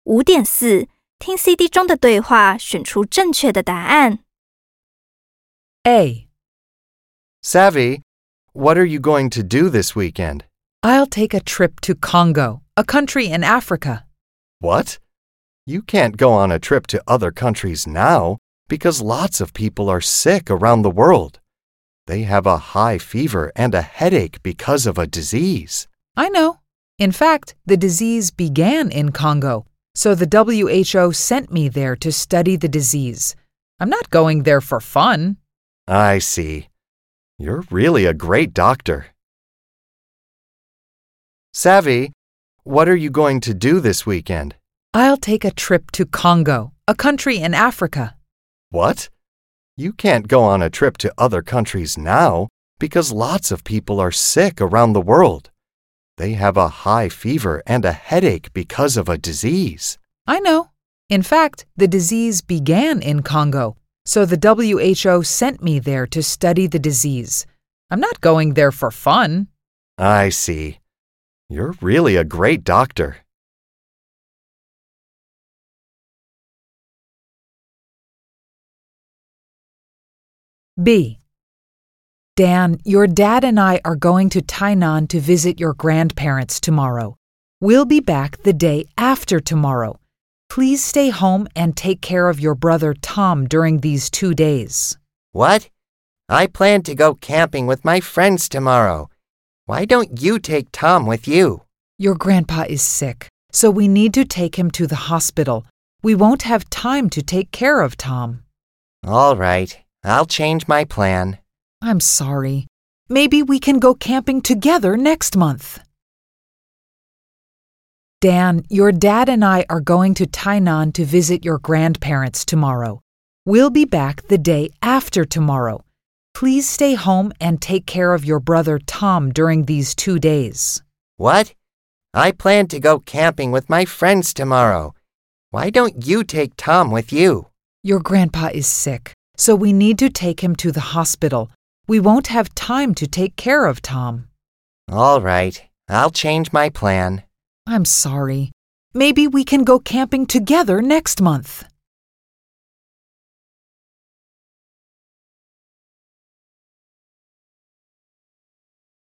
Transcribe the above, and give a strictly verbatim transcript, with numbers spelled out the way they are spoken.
五点四，听 C D 中的对话，选出正确的答案。 A. Savvy, what are you going to do this weekend? I'll take a trip to Congo, a country in Africa. What? You can't go on a trip to other countries now because lots of people are sick around the world. They have a high fever and a headache because of a disease. I know. In fact, the disease began in Congo, so the W H O sent me there to study the disease. I'm not going there for fun. I see. You're really a great doctor. Savvy, what are you going to do this weekend? I'll take a trip to Congo, a country in Africa. What? You can't go on a trip to other countries now because lots of people are sick around the world. They have a high fever and a headache because of a disease. I know. In fact, the disease began in Congo, so the W H O sent me there to study the disease. I'm not going there for fun. I see. You're really a great doctor. B. Dan, your dad and I are going to Tainan to visit your grandparents tomorrow. We'll be back the day after tomorrow. Please stay home and take care of your brother Tom during these two days. What? I plan to go camping with my friends tomorrow. Why don't you take Tom with you? Your grandpa is sick, so we need to take him to the hospital. We won't have time to take care of Tom. All right, I'll change my plan. I'm sorry. Maybe we can go camping together next month. Dan, your dad and I are going to Tainan to visit your grandparents tomorrow. We'll be back the day after tomorrow. Please stay home and take care of your brother Tom during these two days. What? I plan to go camping with my friends tomorrow. Why don't you take Tom with you? Your grandpa is sick, so we need to take him to the hospital. We won't have time to take care of Tom. All right, I'll change my plan. I'm sorry. Maybe we can go camping together next month.